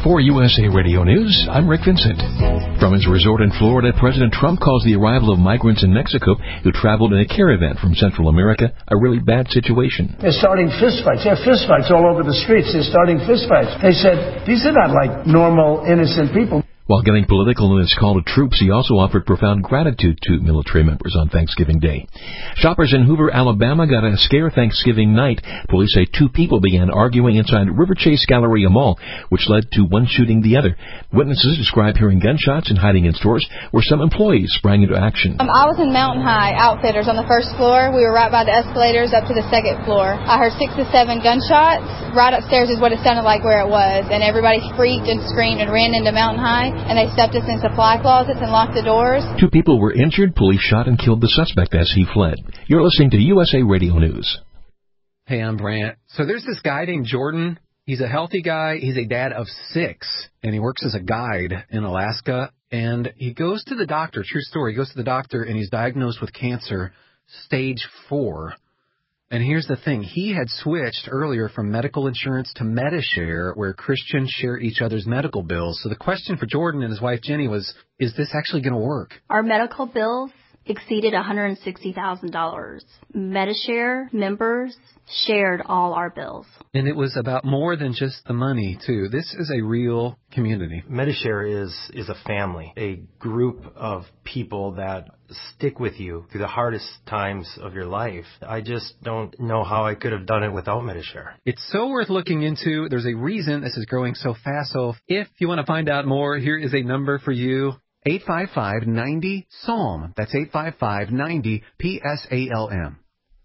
For USA Radio News, I'm Rick Vincent. From his resort in Florida, President Trump calls the arrival of migrants in Mexico who traveled in a caravan from Central America a really bad situation. They're starting fistfights. They have fistfights all over the streets. They're starting fistfights. They said, these are not like normal, innocent people. While getting political in his call to troops, he also offered profound gratitude to military members on Thanksgiving Day. Shoppers in Hoover, Alabama got a scare Thanksgiving night. Police say two people began arguing inside River Chase Galleria Mall, which led to one shooting the other. Witnesses describe hearing gunshots and hiding in stores where some employees sprang into action. I was in Mountain High Outfitters on the first floor. We were right by the escalators up to the second floor. I heard 6 to 7 gunshots. Right upstairs is what it sounded like where it was, and everybody freaked and screamed and ran into Mountain High. And they stepped us in supply closets and locked the doors. 2 people were injured. Police shot and killed the suspect as he fled. You're listening to USA Radio News. Hey, I'm Brant. So there's this guy named Jordan. He's a healthy guy. He's a dad of 6, and he works as a guide in Alaska. And he goes to the doctor. True story. He goes to the doctor, and he's diagnosed with cancer, stage 4. And here's the thing. He had switched earlier from medical insurance to Medi-Share, where Christians share each other's medical bills. So the question for Jordan and his wife Jenny was, is this actually going to work? Our medical bills exceeded $160,000. Medi-Share members shared all our bills. And it was about more than just the money, too. This is a real community. Medi-Share is a family, a group of people that stick with you through the hardest times of your life. I just don't know how I could have done it without Medi-Share. It's so worth looking into. There's a reason this is growing so fast. So if you want to find out more, here is a number for you. 855-90-PSALM. That's 855-90-PSALM.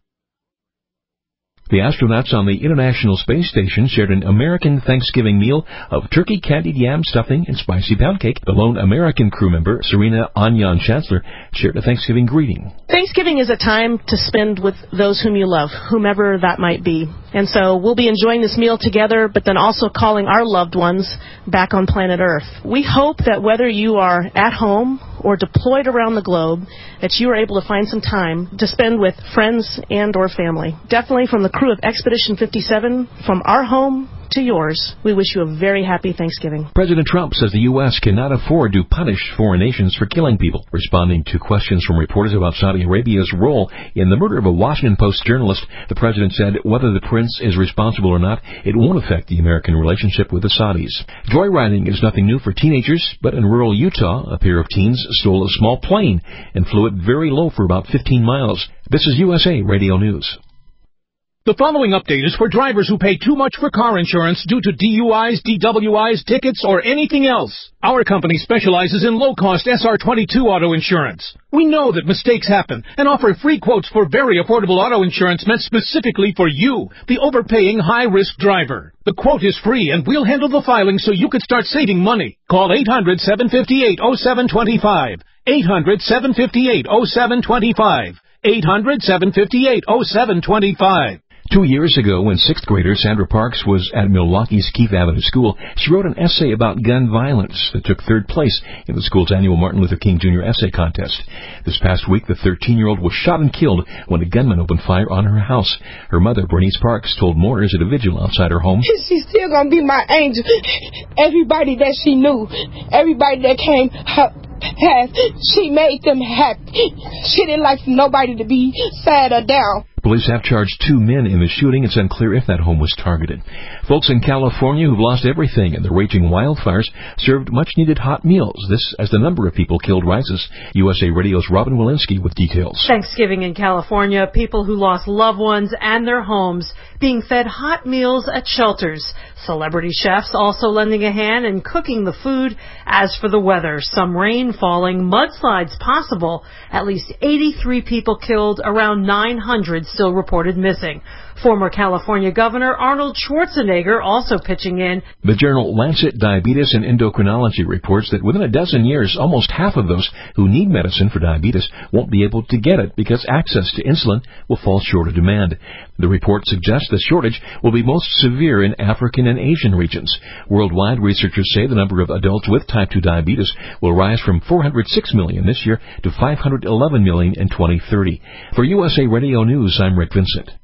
The astronauts on the International Space Station shared an American Thanksgiving meal of turkey, candied yam, stuffing, and spicy pound cake. The lone American crew member, Serena Anyan Chancellor, shared a Thanksgiving greeting. Thanksgiving is a time to spend with those whom you love, whomever that might be. And so we'll be enjoying this meal together, but then also calling our loved ones back on planet Earth. We hope that whether you are at home or deployed around the globe, that you are able to find some time to spend with friends and or family. Definitely from the crew of Expedition 57, from our home to yours, we wish you a very happy Thanksgiving. President Trump says the U.S. cannot afford to punish foreign nations for killing people. Responding to questions from reporters about Saudi Arabia's role in the murder of a Washington Post journalist, the president said whether the prince is responsible or not, it won't affect the American relationship with the Saudis. Joyriding is nothing new for teenagers, but in rural Utah, a pair of teens stole a small plane and flew it very low for about 15 miles. This is USA Radio News. The following update is for drivers who pay too much for car insurance due to DUIs, DWIs, tickets, or anything else. Our company specializes in low-cost SR22 auto insurance. We know that mistakes happen and offer free quotes for very affordable auto insurance meant specifically for you, the overpaying high-risk driver. The quote is free, and we'll handle the filing so you can start saving money. Call 800-758-0725. 800-758-0725. 800-758-0725. 2 years ago, when 6th grader Sandra Parks was at Milwaukee's Keith Avenue School, she wrote an essay about gun violence that took 3rd place in the school's annual Martin Luther King Jr. essay contest. This past week, the 13-year-old was shot and killed when a gunman opened fire on her house. Her mother, Bernice Parks, told mourners at a vigil outside her home, "She's still going to be my angel. Everybody that she knew, everybody that came her path, she made them happy. She didn't like nobody to be sad or down." Police have charged 2 men in the shooting. It's unclear if that home was targeted. Folks in California who've lost everything in the raging wildfires served much-needed hot meals. This as the number of people killed rises. USA Radio's Robin Walensky with details. Thanksgiving in California, people who lost loved ones and their homes being fed hot meals at shelters. Celebrity chefs also lending a hand in cooking the food. As for the weather, some rain falling, mudslides possible, at least 83 people killed, around 900 still reported missing. Former California Governor Arnold Schwarzenegger also pitching in. The journal Lancet Diabetes and Endocrinology reports that within a dozen years, almost half of those who need medicine for diabetes won't be able to get it because access to insulin will fall short of demand. The report suggests the shortage will be most severe in African and Asian regions. Worldwide, researchers say the number of adults with type 2 diabetes will rise from 406 million this year to 511 million in 2030. For USA Radio News, I'm Rick Vincent.